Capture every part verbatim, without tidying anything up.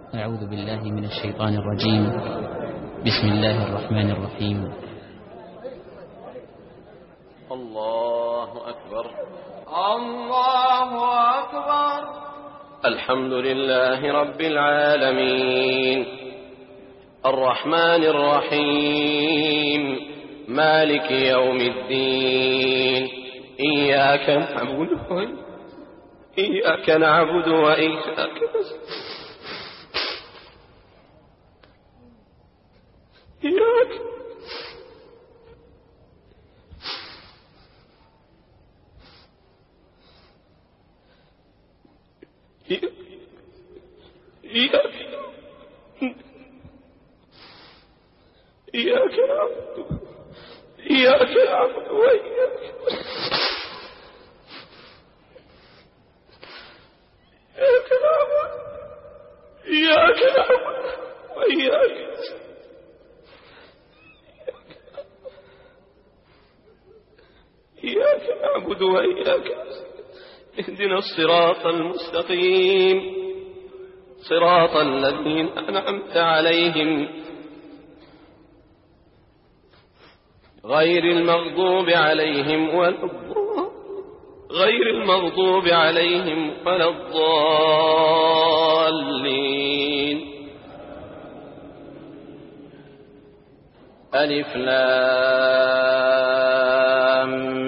أعوذ بالله من الشيطان الرجيم. بسم الله الرحمن الرحيم. الله أكبر. الله أكبر. الحمد لله رب العالمين، الرحمن الرحيم، مالك يوم الدين. إياك نعبد إياك نعبد وإياك نستعين. إياك إياك إياك نعبد إياك نعبد وإياك إياك نعبد إياك نعبد وإياك إياك نعبد وإياك اهدنا الصراط المستقيم، صراط الذين أنعمت عليهم غير المغضوب عليهم ولا غير المغضوب عليهم ولا الضالين. ألف لام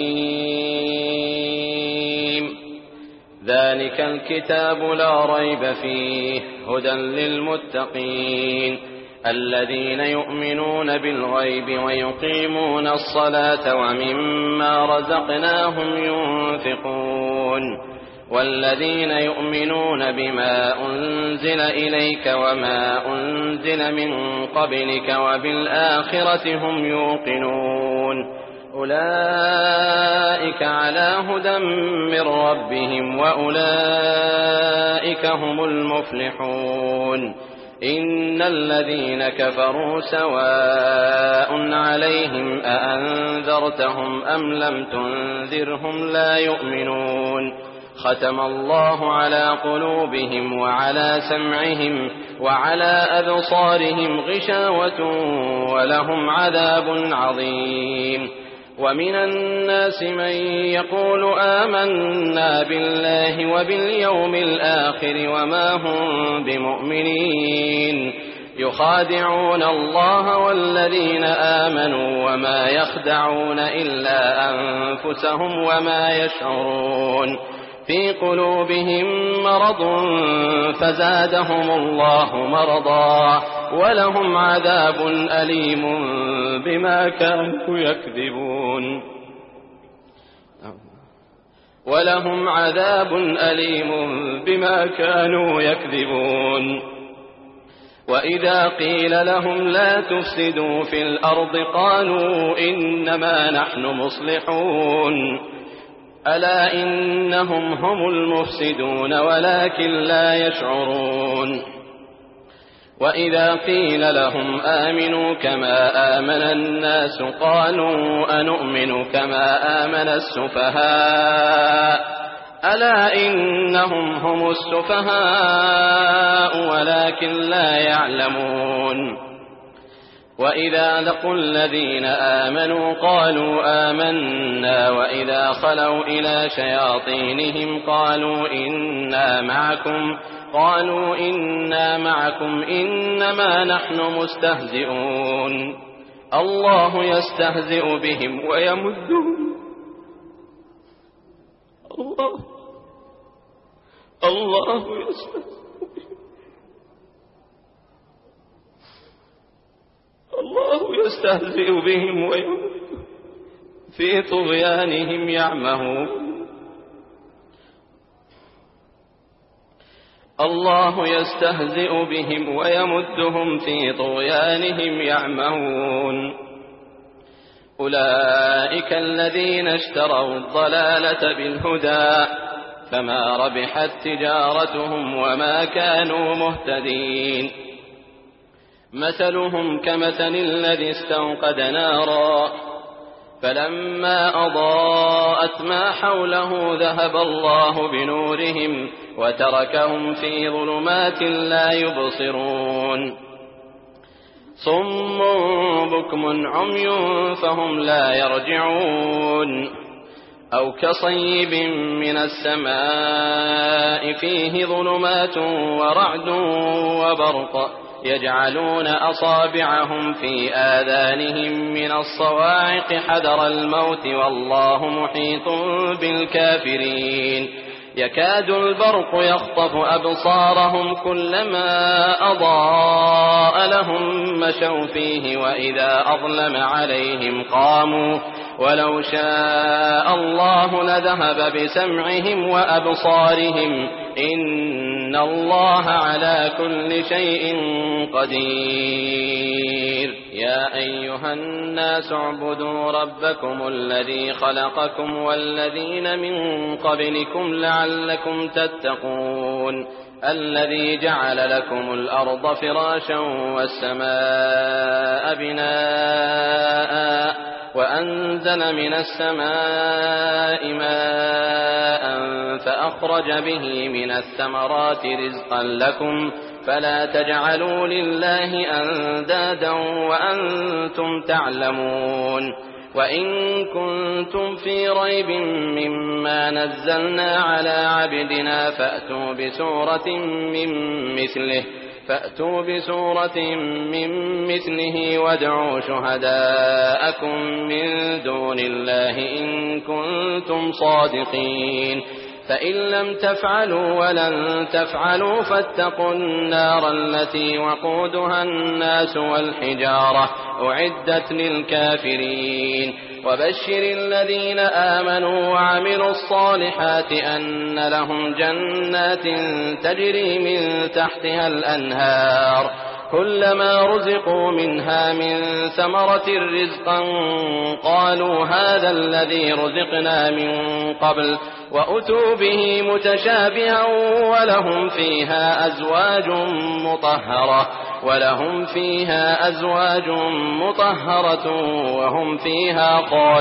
ميم. ذلك الكتاب لا ريب فيه هدى للمتقين الذين يؤمنون بالغيب ويقيمون الصلاة ومما رزقناهم ينفقون والذين يؤمنون بما أنزل إليك وما أنزل من قبلك وبالآخرة هم يوقنون أولئك على هدى من ربهم وأولئك هم المفلحون. إن الذين كفروا سواء عليهم أأنذرتهم أم لم تنذرهم لا يؤمنون. ختم الله على قلوبهم وعلى سمعهم وعلى أبصارهم غشاوة ولهم عذاب عظيم. ومن الناس من يقول آمنا بالله وباليوم الآخر وما هم بمؤمنين يخادعون الله والذين آمنوا وما يخدعون إلا أنفسهم وما يشعرون. في قلوبهم مرض فزادهم الله مرضا ولهم عذاب أليم بما كانوا يكذبون ولهم عذاب أليم بما كانوا يكذبون. وإذا قيل لهم لا تفسدوا في الأرض قالوا إنما نحن مصلحون ألا إنهم هم المفسدون ولكن لا يشعرون. وإذا قيل لهم آمنوا كما آمن الناس قالوا أنؤمن كما آمن السفهاء ألا إنهم هم السفهاء ولكن لا يعلمون. وإذا لقوا الذين آمنوا قالوا آمنا وإذا خلوا إلى شياطينهم قالوا إنا معكم قالوا إنا معكم إنما نحن مستهزئون. الله يستهزئ بهم ويمدهم الله الله يستهزئ الله يستهزئ بهم ويمدهم في طغيانهم يعمهون. الله يستهزئ بهم ويمدهم في طغيانهم يعمهون. أولئك الذين اشتروا الضلالة بالهدى فما ربحت تجارتهم وما كانوا مهتدين. مثلهم كمثل الذي استوقد نارا فلما أضاءت ما حوله ذهب الله بنورهم وتركهم في ظلمات لا يبصرون صم بكم عمي فهم لا يرجعون أو كصيب من السماء فيه ظلمات ورعد وبرق يجعلون أصابعهم في آذانهم من الصواعق حذر الموت والله محيط بالكافرين يكاد البرق يخطف أبصارهم كلما أضاء لهم مشوا فيه وإذا أظلم عليهم قاموا ولو شاء الله لذهب بسمعهم وأبصارهم إن الله على كل شيء قدير يا أيها الناس اعبدوا ربكم الذي خلقكم والذين من قبلكم لعلكم تتقون الذي جعل لكم الأرض فراشا والسماء بناء وأنزل من السماء ماء فأخرج به من الثمرات رزقا لكم فلا تجعلوا لله أندادا وأنتم تعلمون وإن كنتم في ريب مما نزلنا على عبدنا فأتوا بسورة من مثله فأتوا بسورة من مثله وادعوا شهداءكم من دون الله إن كنتم صادقين فإن لم تفعلوا ولن تفعلوا فاتقوا النار التي وقودها الناس والحجارة أعدت للكافرين وبشر الذين آمنوا وعملوا الصالحات أن لهم جنات تجري من تحتها الأنهار كلما رزقوا منها من ثمرة رزقا قالوا هذا الذي رزقنا من قبل وأتوا به متشابها ولهم فيها أزواج مطهرة ولهم فيها أزواج مطهرة وهم فيها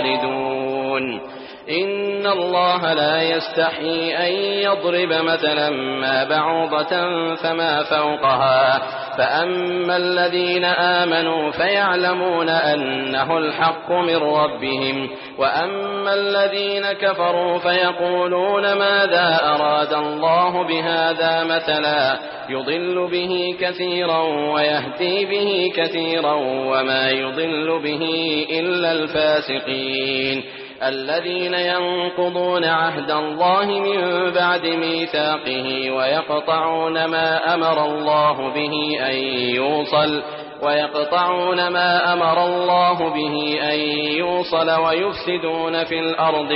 خالدون إن الله لا يستحيي أن يضرب مثلا ما بعوضة فما فوقها فأما الذين آمنوا فيعلمون أنه الحق من ربهم وأما الذين كفروا فيقولون ماذا أراد الله بهذا مثلا يضل به كثيرا ويهدي به كثيرا وما يضل به إلا الفاسقين الذين ينقضون عهد الله من بعد ميثاقه ويقطعون ما أمر الله به أن يوصل ويقطعون ما أمر الله به أن يوصل ويفسدون في الأرض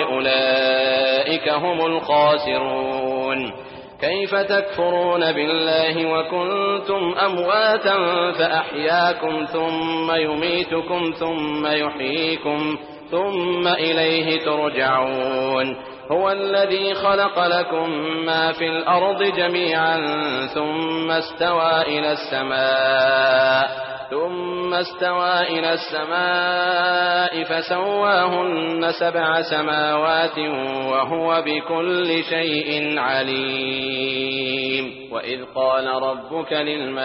أولئك هم الخاسرون كيف تكفرون بالله وكنتم أمواتا فأحياكم ثم يميتكم ثم يحييكم ثم إليه ترجعون هو الذي خلق لكم ما في الأرض جميعا ثم استوى إلى السماء ثم استوى إلى السماء فسواهن سبع سماوات وهو بكل شيء عليم وإذ قال ربك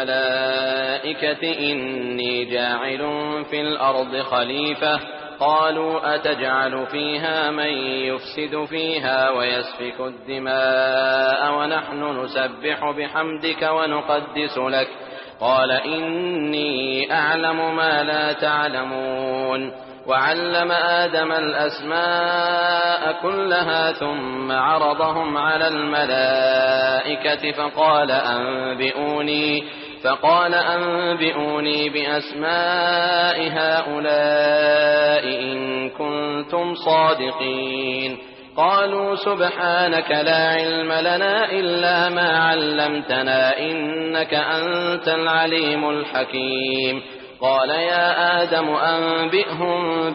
للملائكة إني جاعل في الأرض خليفة قالوا أتجعل فيها من يفسد فيها ويسفك الدماء ونحن نسبح بحمدك ونقدس لك قال إني أعلم ما لا تعلمون وعلم آدم الأسماء كلها ثم عرضهم على الملائكة فقال أنبئوني فقال أنبئوني بأسماء هؤلاء إن كنتم صادقين قالوا سبحانك لا علم لنا إلا ما علمتنا إنك أنت العليم الحكيم قال يا آدم أنبئهم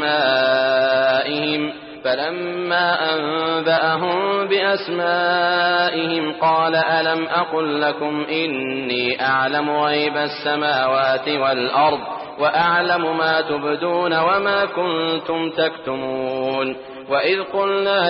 بأسمائهم فلما أنبأهم بأسمائهم قال ألم أقل لكم إني أعلم غيب السماوات والأرض وأعلم ما تبدون وما كنتم تكتمون وإذ قلنا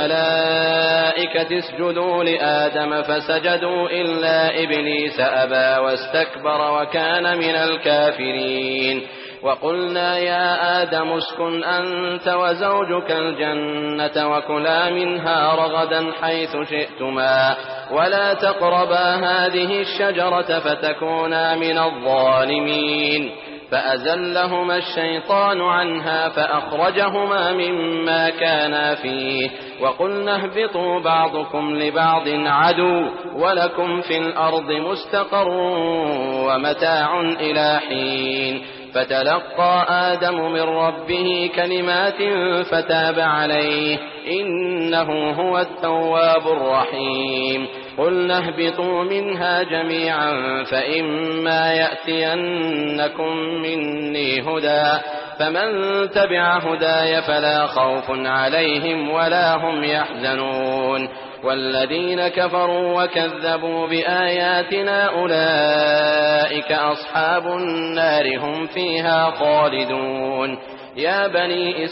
للملائكة اسجدوا لآدم فسجدوا إلا إبليس أبى واستكبر وكان من الكافرين وقلنا يا آدم اسكن أنت وزوجك الجنة وكلا منها رغدا حيث شئتما ولا تقربا هذه الشجرة فتكونا من الظالمين فأزلهما الشيطان عنها فأخرجهما مما كانا فيه وقلنا اهبطوا بعضكم لبعض عدو ولكم في الأرض مستقر ومتاع إلى حين فتلقى آدم من ربه كلمات فتاب عليه إنه هو التواب الرحيم قلنا اهبطوا منها جميعا فإما يأتينكم مني هدى فمن تبع هداي فلا خوف عليهم ولا هم يحزنون والذين كفروا وكذبوا بآياتنا أولئك أصحاب النار هم فيها خالدون يا بني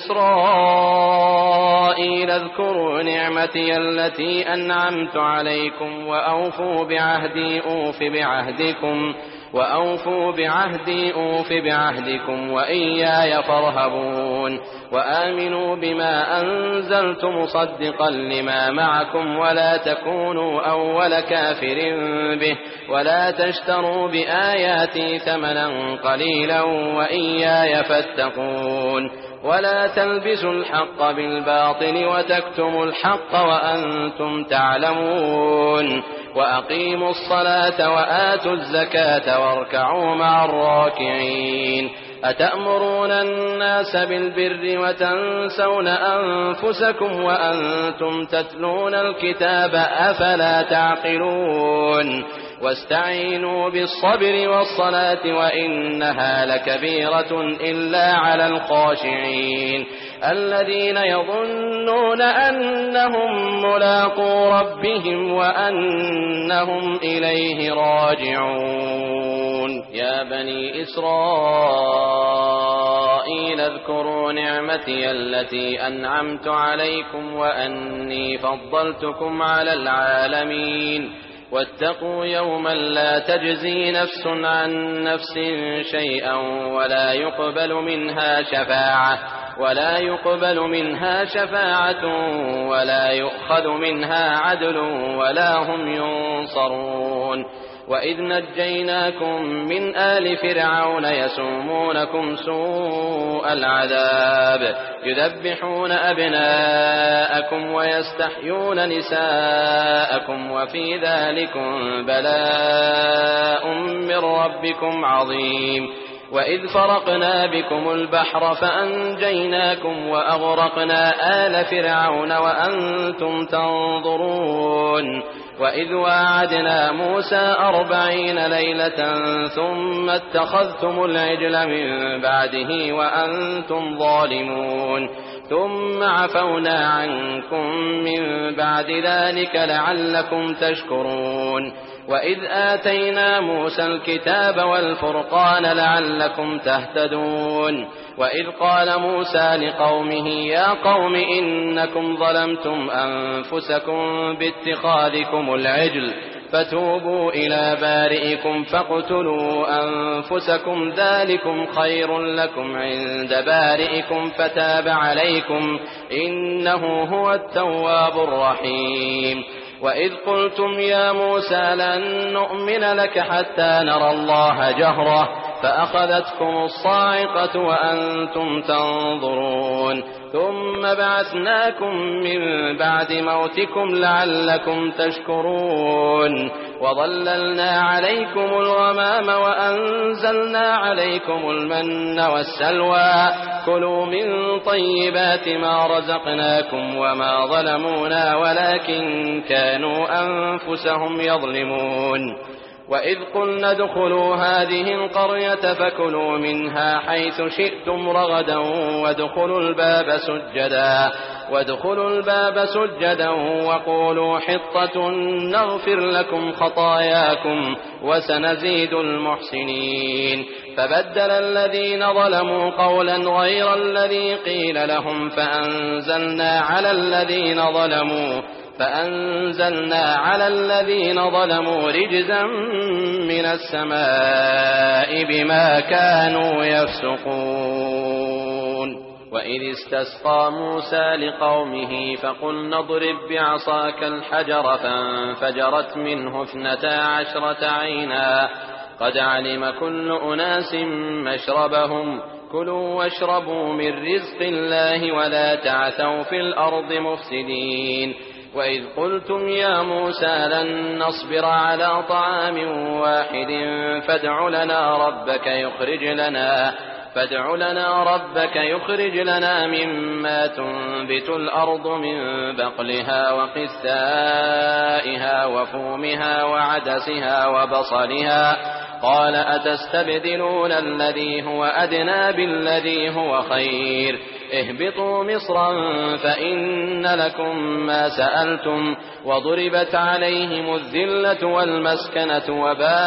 إسرائيل اذكروا نعمتي التي أنعمت عليكم وأوفوا بعهدي أوف بعهدكم وأوفوا بعهدي أوف بعهدكم وإياي فارهبون وآمنوا بما أنزلت مصدقا لما معكم ولا تكونوا أول كافر به ولا تشتروا بآياتي ثمنا قليلا وإياي فاتقون ولا تلبسوا الحق بالباطل وتكتموا الحق وأنتم تعلمون وأقيموا الصلاة وآتوا الزكاة واركعوا مع الراكعين أتأمرون الناس بالبر وتنسون أنفسكم وأنتم تتلون الكتاب أفلا تعقلون واستعينوا بالصبر والصلاة وإنها لكبيرة إلا على الخاشعين الذين يظنون أنهم ملاقو ربهم وأنهم إليه راجعون يا بني إسرائيل اذكروا نعمتي التي أنعمت عليكم وأني فضلتكم على العالمين واتقوا يوما لا تجزي نفس عن نفس شيئا ولا يقبل منها شفاعة ولا يقبل منها شفاعة ولا يؤخذ منها عدل ولا هم ينصرون وإذ نجيناكم من آل فرعون يسومونكم سوء العذاب يذبحون أبناءكم ويستحيون نساءكم وفي ذلكم بلاء من ربكم عظيم وإذ فرقنا بكم البحر فأنجيناكم وأغرقنا آل فرعون وأنتم تنظرون وإذ واعدنا موسى أربعين ليلة ثم اتخذتم العجل من بعده وأنتم ظالمون ثم عفونا عنكم من بعد ذلك لعلكم تشكرون وإذ آتينا موسى الكتاب والفرقان لعلكم تهتدون وإذ قال موسى لقومه يا قوم إنكم ظلمتم أنفسكم باتخاذكم العجل فتوبوا إلى بارئكم فاقتلوا أنفسكم ذلكم خير لكم عند بارئكم فتاب عليكم إنه هو التواب الرحيم وإذ قلتم يا موسى لن نؤمن لك حتى نرى الله جهرة فأخذتكم الصاعقة وأنتم تنظرون ثم بعثناكم من بعد موتكم لعلكم تشكرون وظللنا عليكم الغمام وأنزلنا عليكم المن والسلوى كلوا من طيبات ما رزقناكم وما ظلمونا ولكن كانوا أنفسهم يظلمون وإذ قلنا ادخلوا هذه القرية فكلوا منها حيث شئتم رغدا وادخلوا الباب سجدا وادخلوا الباب سجدا وقولوا حطة نغفر لكم خطاياكم وسنزيد المحسنين فبدل الذين ظلموا قولا غير الذي قيل لهم فأنزلنا على الذين ظلموا فأنزلنا على الذين ظلموا رجزا من السماء بما كانوا يفسقون وإذ استسقى موسى لقومه فقلنا اضرب بعصاك الحجر فانفجرت منه اثنتا عشرة عينا قد علم كل أناس مشربهم كلوا واشربوا من رزق الله ولا تعثوا في الأرض مفسدين وإذ قلتم يا موسى لن نصبر على طعام واحد فادع لنا ربك يخرج لنا فادع لنا ربك يخرج لنا مما تنبت الأرض من بقلها وقثائها وفومها وعدسها وبصلها قال أتستبدلون الذي هو أدنى بالذي هو خير اهبطوا مصرا فإن لكم ما سألتم وضربت عليهم الذلة والمسكنة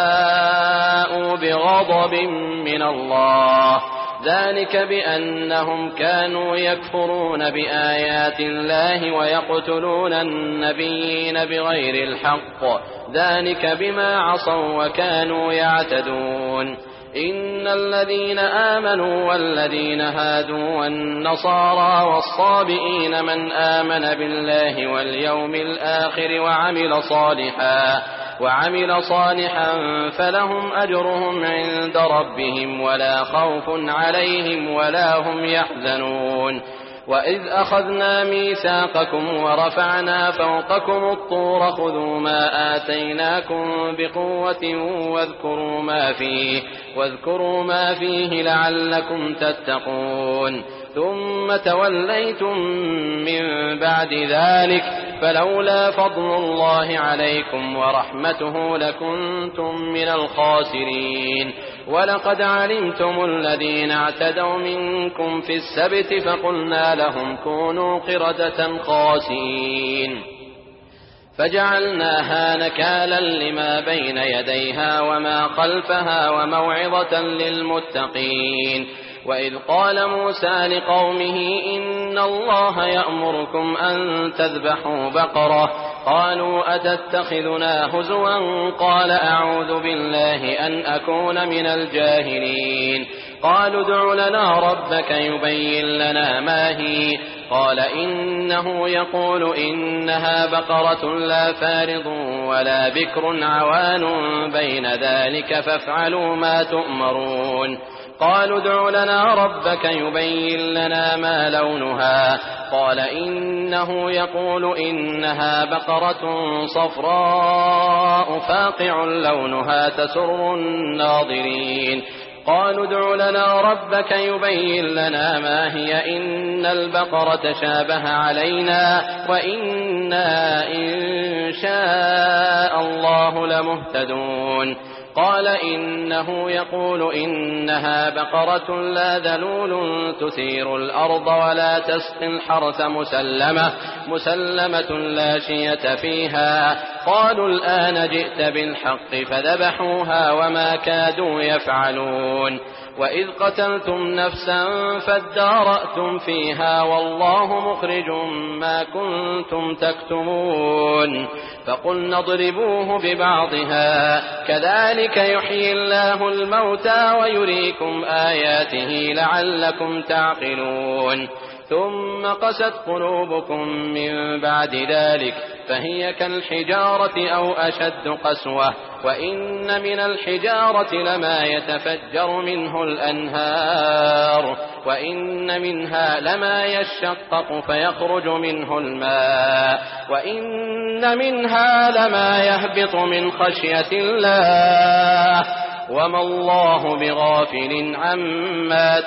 وباءوا بغضب من الله ذلك بأنهم كانوا يكفرون بآيات الله ويقتلون النبيين بغير الحق ذلك بما عصوا وكانوا يعتدون إن الذين آمنوا والذين هادوا والنصارى والصابئين من آمن بالله واليوم الآخر وعمل صالحا وعمل صالحا فلهم أجرهم عند ربهم ولا خوف عليهم ولا هم يحزنون وإذ أخذنا ميثاقكم ورفعنا فوقكم الطور خذوا ما آتيناكم بقوة واذكروا ما فيه واذكروا ما فيه لعلكم تتقون ثم توليتم من بعد ذلك فلولا فضل الله عليكم ورحمته لكنتم من الخاسرين ولقد علمتم الذين اعتدوا منكم في السبت فقلنا لهم كونوا قردة خاسئين فجعلناها نكالا لما بين يديها وما خلفها وموعظة للمتقين وإذ قال موسى لقومه إن الله يأمركم أن تذبحوا بقرة قالوا أتتخذنا هزوا قال أعوذ بالله أن أكون من الجاهلين قالوا ادع لنا ربك يبين لنا ما هي قال إنه يقول إنها بقرة لا فارض ولا بكر عوان بين ذلك فافعلوا ما تؤمرون قالوا ادع لنا ربك يبين لنا ما لونها قال إنه يقول إنها بقرة صفراء فاقع لونها تسر الناظرين قالوا ادع لنا ربك يبين لنا ما هي إن البقرة شابه علينا وإنا إن شاء الله لمهتدون قال إنه يقول إنها بقرة لا ذلول تثير الأرض ولا تسقي الحرث مسلمة مسلمة لا شية فيها قالوا الآن جئت بالحق فذبحوها وما كادوا يفعلون وإذ قتلتم نفسا فادارأتم فيها والله مخرج ما كنتم تكتمون فقلنا اضربوه ببعضها كذلك يحيي الله الموتى ويريكم آياته لعلكم تعقلون ثم قست قلوبكم من بعد ذلك فهي كالحجارة أو أشد قسوة وإن من الحجارة لما يتفجر منه الأنهار وإن منها لما يشقق فيخرج منه الماء وإن منها لما يهبط من خشية الله وما الله بغافل عما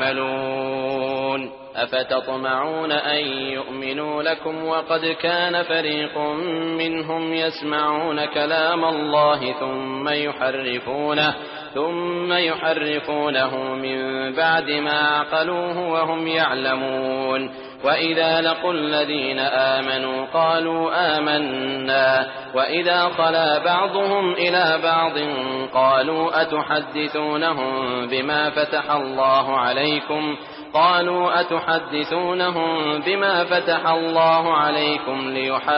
تعملون أفتطمعون أن يؤمنوا لكم وقد كان فريق منهم يسمعون كلام الله ثم يحرفونه ثم يحرفونه من بعد ما عقلوه وهم يعلمون وإذا لقوا الذين آمنوا قالوا آمنا وإذا خلا بعضهم إلى بعض قالوا أتحدثونهم بما فتح الله عليكم قالوا أتحدثونهم بما فتح الله عليكم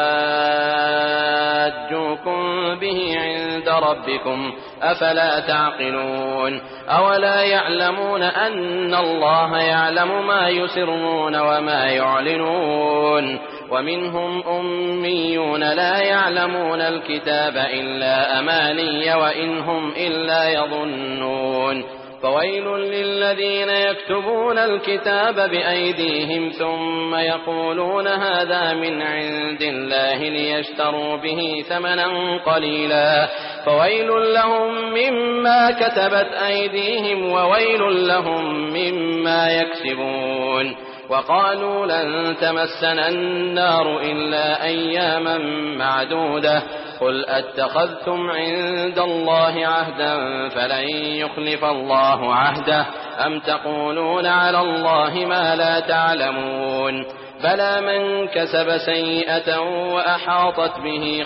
ليحاجوكم به عند ربكم أفلا تعقلون أولا يعلمون أن الله يعلم ما يسرون وما يعلنون ومنهم أميون لا يعلمون الكتاب إلا أماني وإن هم إلا يظنون فويل للذين يكتبون الكتاب بأيديهم ثم يقولون هذا من عند الله ليشتروا به ثمنا قليلا فويل لهم مما كتبت أيديهم وويل لهم مما يكسبون وقالوا لن تمسنا النار إلا أياما معدودة قل أتخذتم عند الله عهدا فلن يخلف الله عهده أم تقولون على الله ما لا تعلمون بلى من كسب سيئة وأحاطت به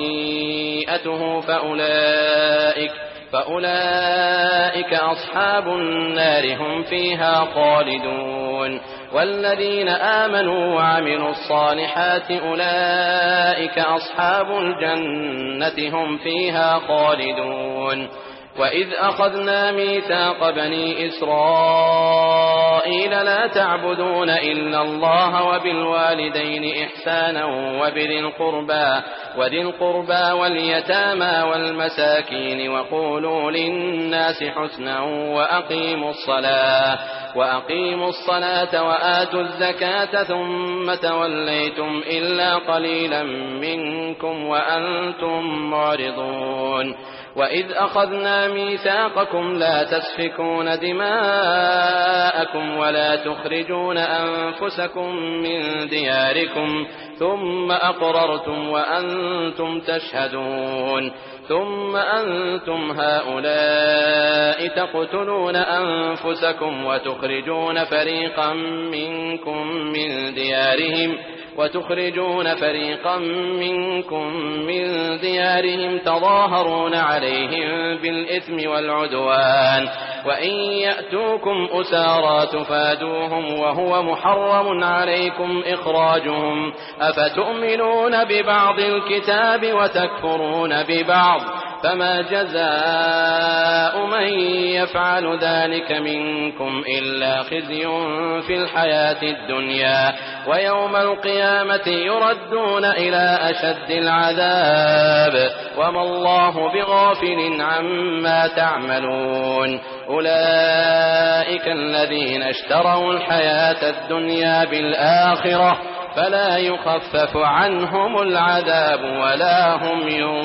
خطيئته فأولئك فأولئك أصحاب النار هم فيها خالدون والذين آمنوا وعملوا الصالحات أولئك أصحاب الجنة هم فيها خالدون وإذ أخذنا ميثاق بني إسرائيل لا تعبدون إلا الله وبالوالدين إحسانا وبذي القربى وذي القربى واليتامى والمساكين وقولوا للناس حسنا وأقيموا الصلاة وأقيموا الصلاة وآتوا الزكاة ثم توليتم إلا قليلا منكم وأنتم معرضون وإذ أخذنا ميثاقكم لا تسفكون دماءكم ولا تخرجون أنفسكم من دياركم ثم أقررتم وأنتم تشهدون ثم أنتم هؤلاء تقتلون أنفسكم وتخرجون فريقا منكم من ديارهم وتخرجون فريقا منكم من ديارهم تظاهرون عليهم بالإثم والعدوان وإن يأتوكم أسارى تفادوهم وهو محرم عليكم إخراجهم أفتؤمنون ببعض الكتاب وتكفرون ببعض فما جزاء من يفعل ذلك منكم إلا خزي في الحياة الدنيا ويوم القيامة يردون إلى أشد العذاب وما الله بغافل عما تعملون أولئك الذين اشتروا الحياة الدنيا بالآخرة فلا يخفف عنهم العذاب ولا هم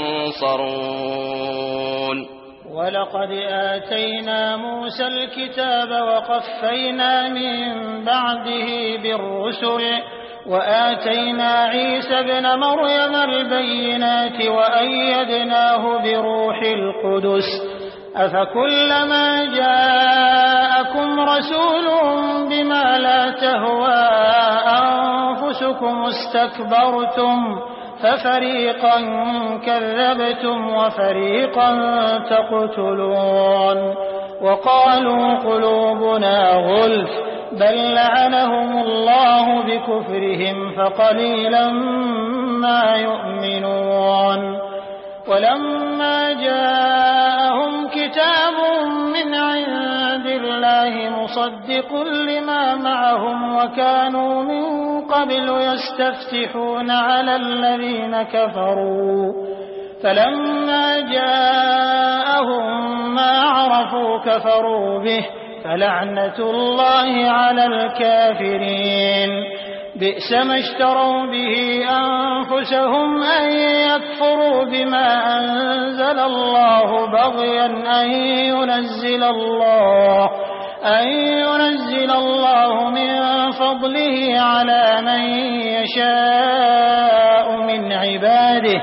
ينصرون ولقد آتينا موسى الكتاب وقفينا من بعده بالرسل وآتينا عيسى ابن مريم البينات وأيدناه بروح القدس أفكلما جاءكم رسول بما لا تهوى أنفسكم استكبرتم ففريقا كذبتم وفريقا تقتلون وقالوا قلوبنا غلف بل لعنهم الله بكفرهم فقليلا ما يؤمنون ولما جاءهم كتاب من عند الله مصدق لما معهم وكانوا من قبل يستفتحون على الذين كفروا فلما جاءهم ما عرفوا كفروا به فلعنة الله على الكافرين بئس ما اشتروا به أنفسهم أن يكفروا بما أنزل الله بغيا أن ينزل الله أن ينزل الله من فضله على من يشاء من عباده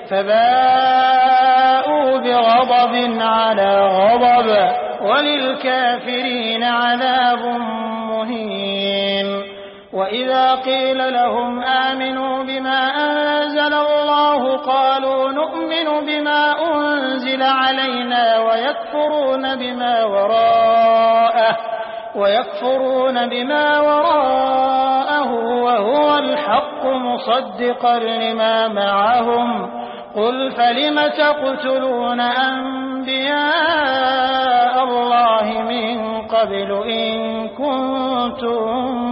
فباءوا بغضب على غضب وللكافرين عذاب مهين وإذا قيل لهم آمنوا بما أنزل الله قالوا نؤمن بما أنزل علينا ويكفرون بما وراءه ويكفرون بما وراءه وهو الحق مصدقا لما معهم قل فلم تقتلون أنبياء الله من قبل إن كنتم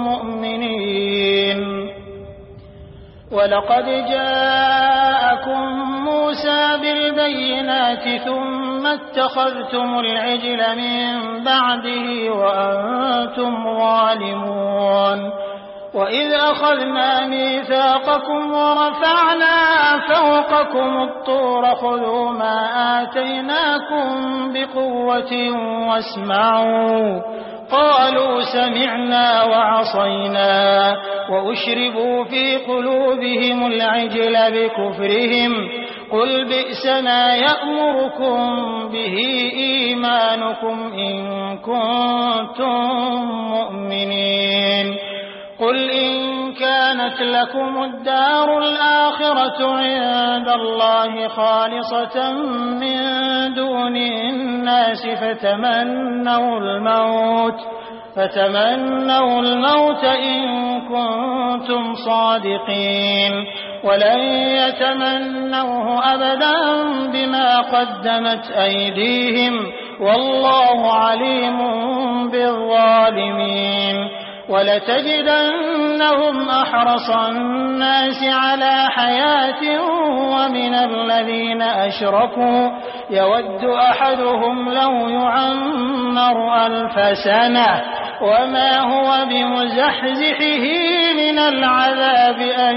مؤمنين ولقد جاءكم موسى بالبينات ثم اتخذتم العجل من بعده وأنتم ظالمون وإذ أخذنا ميثاقكم ورفعنا فوقكم الطور خذوا ما آتيناكم بقوة واسمعوا قالوا سمعنا وعصينا وأشربوا في قلوبهم العجل بكفرهم قل بئس ما يأمركم به إيمانكم إن كنتم مؤمنين قل إن كانت لكم الدار الآخرة عند الله خالصة من دون الناس فتمنوا الموت فتمنوا الموت إن كنتم صادقين ولن يتمنوه أبدا بما قدمت أيديهم والله عليم بالظالمين ولتجدنهم أحرص الناس على حياة ومن الذين أشركوا يود أحدهم لو يعمر ألف سنة وما هو بمزحزحه من العذاب أن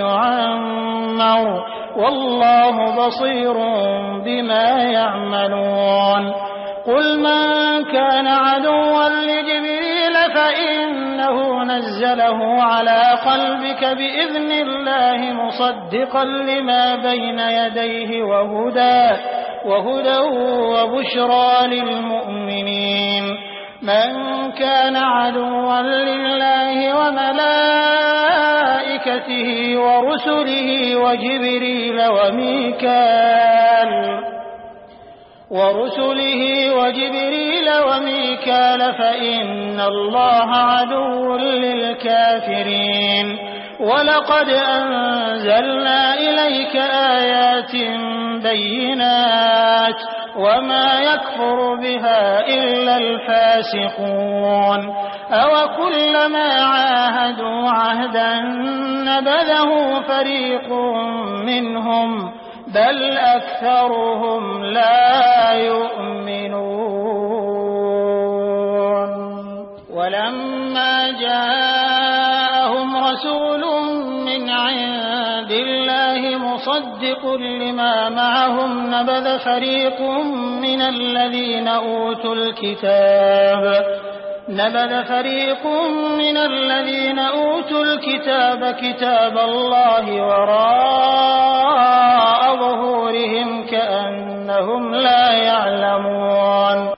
يعمر والله بصير بما يعملون قل من كان عدوا لجبريل فإنه نزله على قلبك بإذن الله مصدقا لما بين يديه وهدى وهدى وبشرى للمؤمنين من كان عدوا لله وملائكته ورسله وجبريل وميكال ورسله وجبريل وميكال فإن الله عدو للكافرين ولقد أنزلنا إليك آيات بينات وما يكفر بها إلا الفاسقون أوكلما عاهدوا عهدا نبذه فريق منهم بل أكثرهم لا يؤمنون ولما جاءهم رسول من عند الله مصدق لما معهم نبذ فريق من الذين أوتوا الكتاب نبذ فريق من الذين أوتوا الكتاب كتاب الله وراء ظهورهم كأنهم لا يعلمون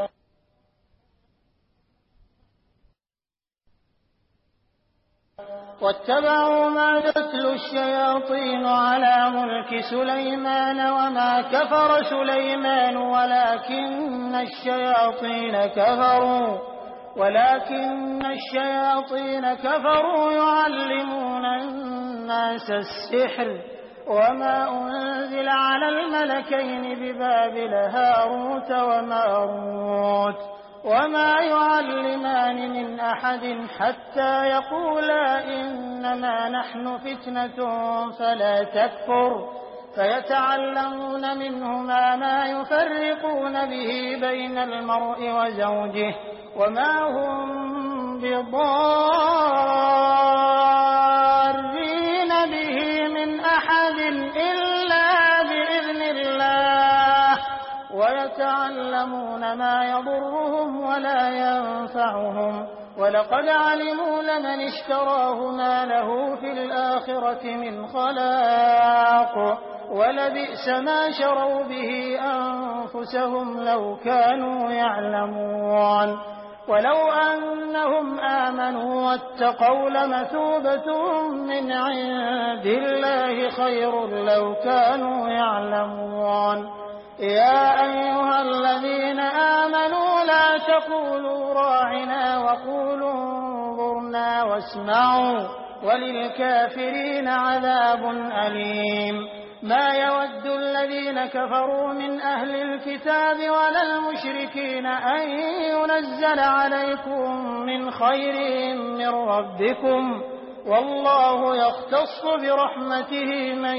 واتبعوا ما تتلو الشياطين على ملك سليمان وما كفر سليمان ولكن الشياطين كفروا ولكن الشياطين كفروا يعلمون الناس السحر وما أنزل على الملكين ببابل هاروت وماروت وما يعلمان من أحد حتى يقولا إنما نحن فتنة فلا تكفر فيتعلمون منهما ما يفرقون به بين المرء وزوجه وما هم بضارين به من أحد إلا بإذن الله ويتعلمون ما يضرهم ولا ينفعهم ولقد علموا لمن اشتراه ما له في الآخرة من خلاق ولبئس ما شروا به أنفسهم لو كانوا يعلمون ولو أنهم آمنوا واتقوا لمثوبة من عند الله خير لو كانوا يعلمون. يا أيها الذين آمنوا لا تقولوا راعنا وقولوا انظرنا واسمعوا وللكافرين عذاب أليم. ما يود الذين كفروا من أهل الكتاب ولا المشركين أن ينزل عليكم من خير من ربكم والله يختص برحمته من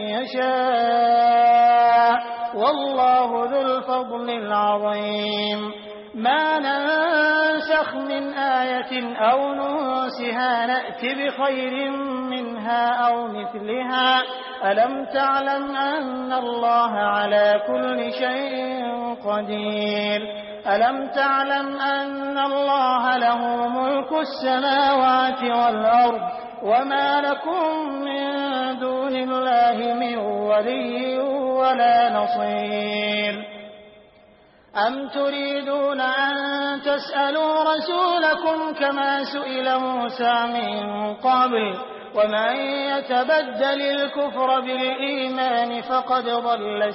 يشاء والله ذو الفضل العظيم. ما ننسخ من آية أو ننسها نأت بخير منها أو مثلها. ألم تعلم أن الله على كل شيء قدير. ألم تعلم أن الله له ملك السماوات والأرض وما لكم من دون الله من ولي ولا نصير. أم تريدون أن تسألوا رسولكم كما سئل موسى من قبل ومن يتبدل الكفر بالإيمان فقد ضل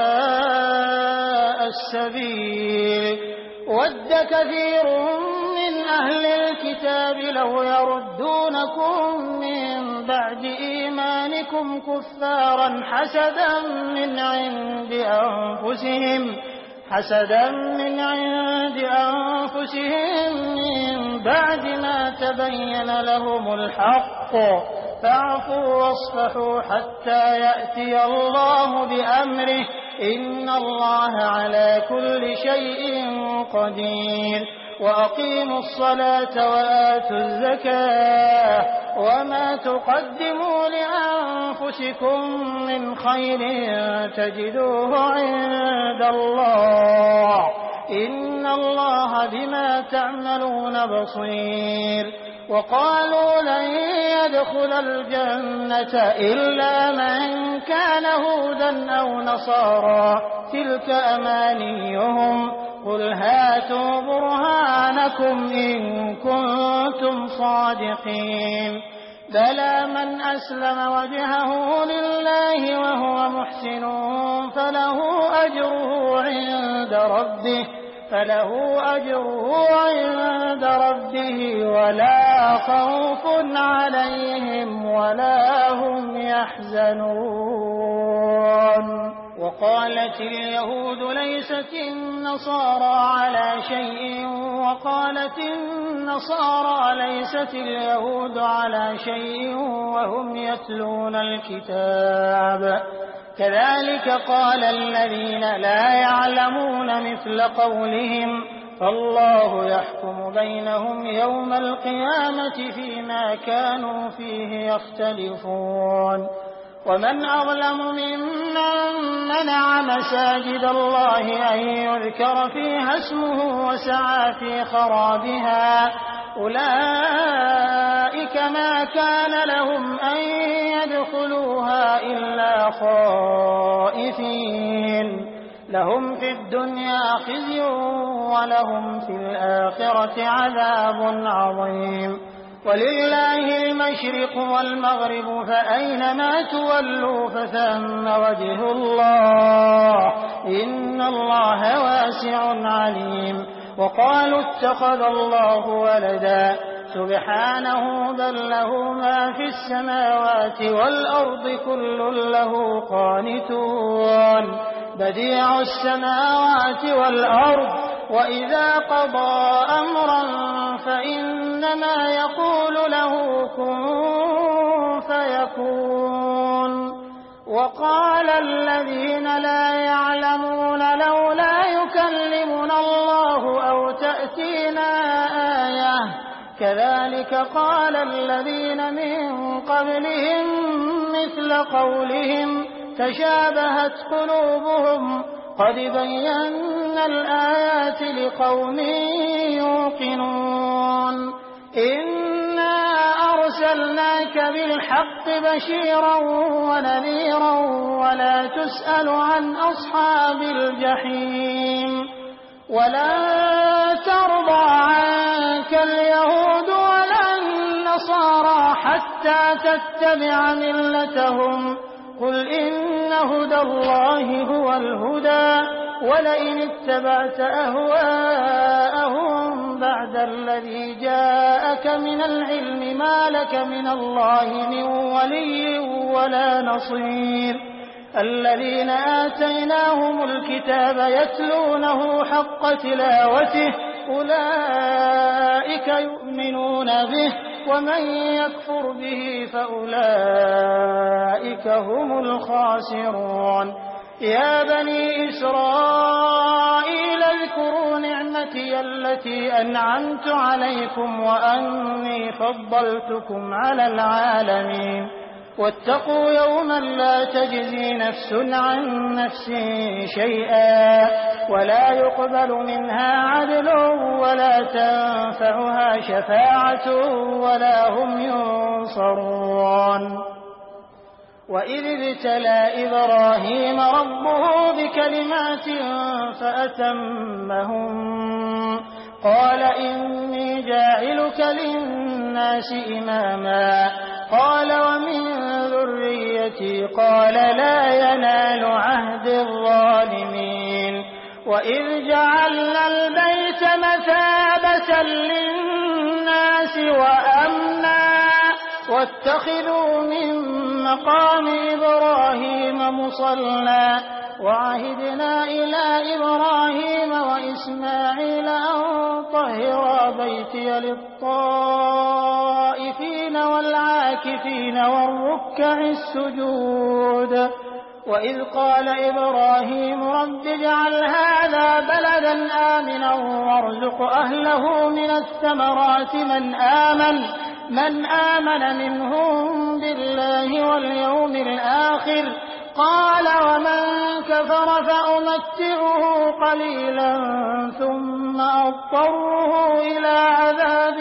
سواء السبيل. ود كثير من أهل الكتاب لو يردونكم من بعد إيمانكم كفارا حسدا من عند أنفسهم حسدا من عند أنفسهم من بعد ما تبين لهم الحق فاعفوا واصفحوا حتى يأتي الله بأمره إن الله على كل شيء قدير. وأقيموا الصلاة وآتوا الزكاة وما تقدموا لأنفسكم من خير تجدوه عند الله إن الله بما تعملون بصير. وقالوا لن يدخل الجنة إلا من كان هودا أو نصارى تلك أمانيهم قل هاتوا برهانكم إن كنتم صادقين. بلى من أسلم وجهه لله وهو محسن فله أجره عند ربه فله أجره عند ربه ولا خوف عليهم ولا هم يحزنون. وقالت اليهود ليست النصارى على شيء وقالت النصارى ليست اليهود على شيء وهم يتلون الكتاب كذلك قال الذين لا يعلمون مثل قولهم فالله يحكم بينهم يوم القيامة فيما كانوا فيه يختلفون. ومن أظلم ممن منع مساجد الله أن يذكر فيها اسمه وسعى في خرابها أولئك ما كان لهم أن يدخلوها إلا خائفين لهم في الدنيا خزي ولهم في الآخرة عذاب عظيم. ولله المشرق والمغرب فأينما تولوا فثم وجه الله إن الله واسع عليم. وقالوا اتخذ الله ولدا سبحانه بل له ما في السماوات والأرض كل له قانتون بديع السماوات والأرض وإذا قضى أمرا فإنما يقول له كن فيكون. وقال الذين لا يعلمون لولا يكلمنا الله أو تأتينا آية كذلك قال الذين من قبلهم مثل قولهم تشابهت قلوبهم قد بينا الآيات لقوم يوقنون. إنا أرسلناك بالحق بشيرا ونذيرا ولا تسأل عن أصحاب الجحيم ولا ترضى هدى اليهود ولا النصارى حتى تتبع ملتهم قل إن هدى الله هو الهدى ولئن اتبعت أهواءهم بعد الذي جاءك من العلم ما لك من الله من ولي ولا نصير الذين آتيناهم الكتاب يتلونه حق تلاوته أولئك يؤمنون به ومن يكفر به فأولئك هم الخاسرون يا بني إسرائيل اذكروا نعمتي التي أنعمت عليكم وأني فضلتكم على العالمين واتقوا يوما لا تجزي نفس عن نفس شيئا ولا يقبل منها عدل ولا تنفعها شفاعة ولا هم ينصرون وإذ ابتلى إبراهيم ربه بكلمات فأتمهم قال إني جاعلك للناس إماما قال ومن ذريتي قال لا ينال عهد الظالمين وإذ جعلنا البيت مثابة للناس وأمنا واتخذوا من مقام إبراهيم مصلى وعهدنا إلى إبراهيم وإسماعيل أن طهرا بيتي للطائفين والعاكفين والركع السجود وإذ قال إبراهيم رب اجعل هذا بلدا آمنا وارزق أهله من الثمرات من آمن من آمن منهم بالله واليوم الآخر قال ومن كفر فأمتعه قليلا ثم أضطره إلى عذاب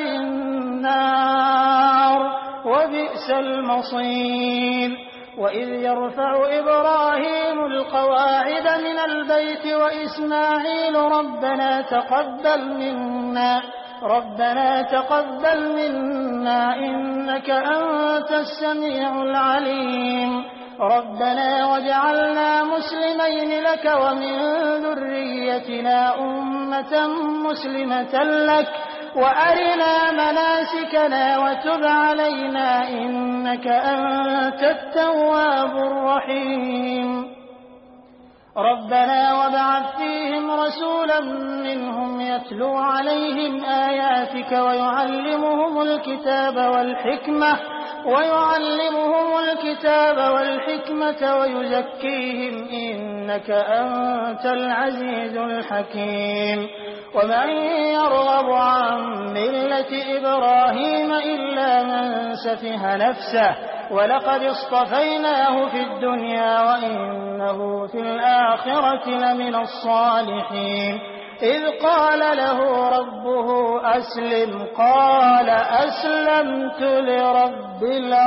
النار وبئس المصير وإذ يرفع إبراهيم القواعد من البيت وإسماعيل ربنا تقبل منا ربنا تقبل منا إنك أنت السميع العليم ربنا واجعلنا مسلمين لك ومن ذريتنا أمة مسلمة لك وأرنا مناسكنا وتب علينا إنك أنت التواب الرحيم ربنا وابعث فيهم رسولا منهم يتلو عليهم آياتك ويعلمهم الكتاب والحكمة ويعلمهم الكتاب والحكمة ويزكيهم إنك أنت العزيز الحكيم ومن يرغب عن ملة إبراهيم إلا من سفه نفسه ولقد اصطفيناه في الدنيا وإنه في الآخرة لمن الصالحين إذ قال له ربه أسلم قال أسلمت لرب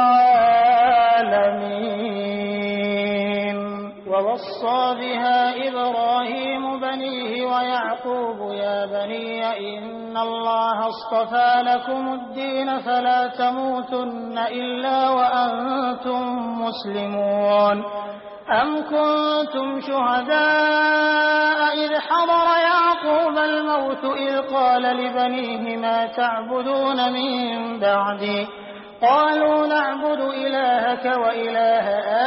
العالمين ووصى بها إبراهيم بنيه ويعقوب يا بني إن الله اصطفى لكم الدين فلا تموتن إلا وأنتم مسلمون أم كنتم شهداء إذ حضر يعقوب الموت إذ قال لبنيه ما تعبدون من بعدي قالوا نعبد إلهك وإله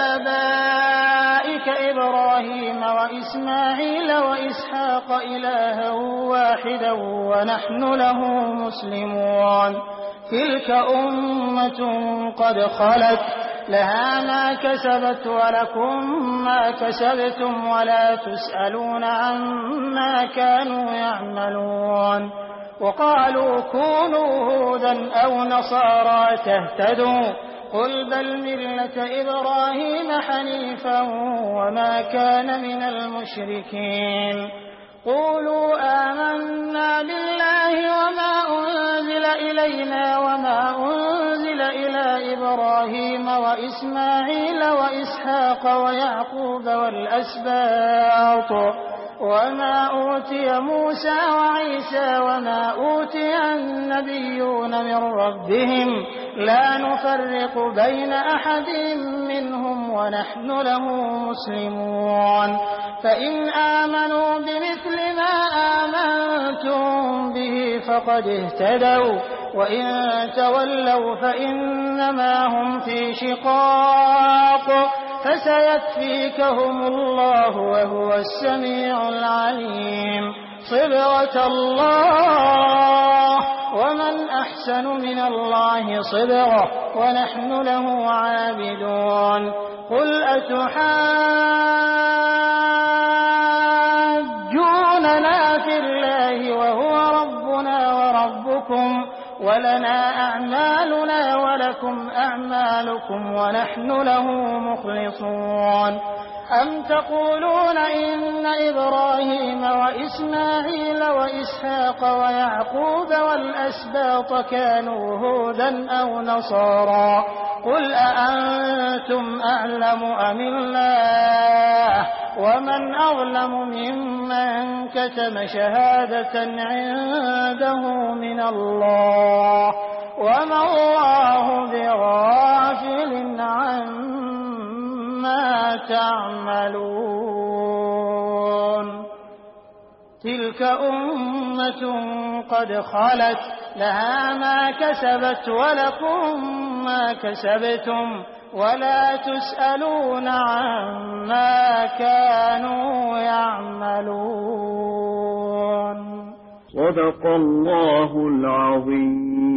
آبائك إبراهيم وإسماعيل وإسحاق إلها واحدا ونحن له مسلمون تلك أمة قد خلت لها ما كسبت ولكم ما كسبتم ولا تسألون عما كانوا يعملون وقالوا كونوا هودا أو نصارى تهتدوا قل بل ملة إبراهيم حنيفا وما كان من المشركين قولوا آمنا بالله وما أنزل إلينا وما أنزل إلى إبراهيم وإسماعيل وإسحاق ويعقوب والأسباط وما أوتي موسى وعيسى وما أوتي النبيون من ربهم لا نفرق بين أحد منهم ونحن له مسلمون فإن آمنوا بمثل ما آمنتم به فقد اهتدوا وإن تولوا فإنما هم في شقاق فسيكفيكهم الله وهو السميع العليم صبغة الله ومن أحسن من الله صبغة ونحن له عابدون قل أتحاجوننا في الله وهو ربنا وربكم ولنا أعمالنا ولكم أعمالكم ونحن له مخلصون أم تقولون إن إبراهيم وإسماعيل وإسحاق ويعقوب والأسباط كانوا هودا أو نصارى قل أأنتم أعلم أم الله ومن أظلم ممن كتم شهادة عنده من الله وما الله بغافل عما تعملون تلك أمة قد خلت لها ما كسبت ولكم ما كسبتم ولا تسألون عما كانوا يعملون صدق الله العظيم.